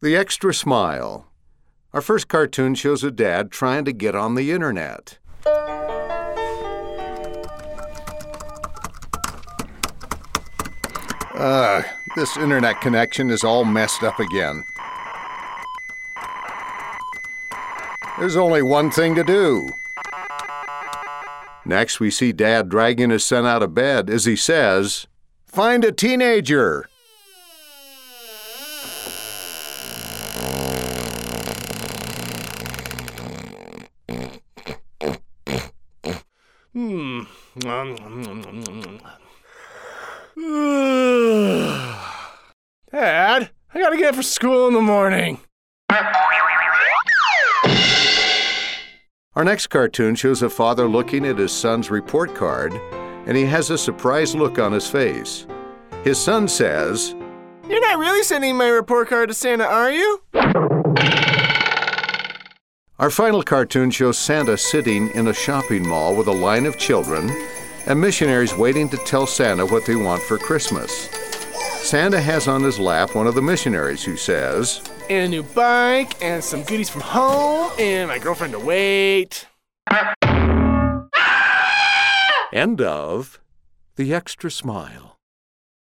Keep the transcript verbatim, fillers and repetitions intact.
The Extra Smile. Our first cartoon shows a dad trying to get on the internet. Ugh, this internet connection is all messed up again. There's only one thing to do. Next, we see Dad dragging his son out of bed as he says, "Find a teenager!" Hmm. Dad, I gotta get up for school in the morning. Our next cartoon shows a father looking at his son's report card, and he has a surprised look on his face. His son says, "You're not really sending my report card to Santa, are you?" Our final cartoon shows Santa sitting in a shopping mall with a line of children and missionaries waiting to tell Santa what they want for Christmas. Santa has on his lap one of the missionaries who says, "And a new bike, and some goodies from home, and my girlfriend to wait." End of The Extra Smile.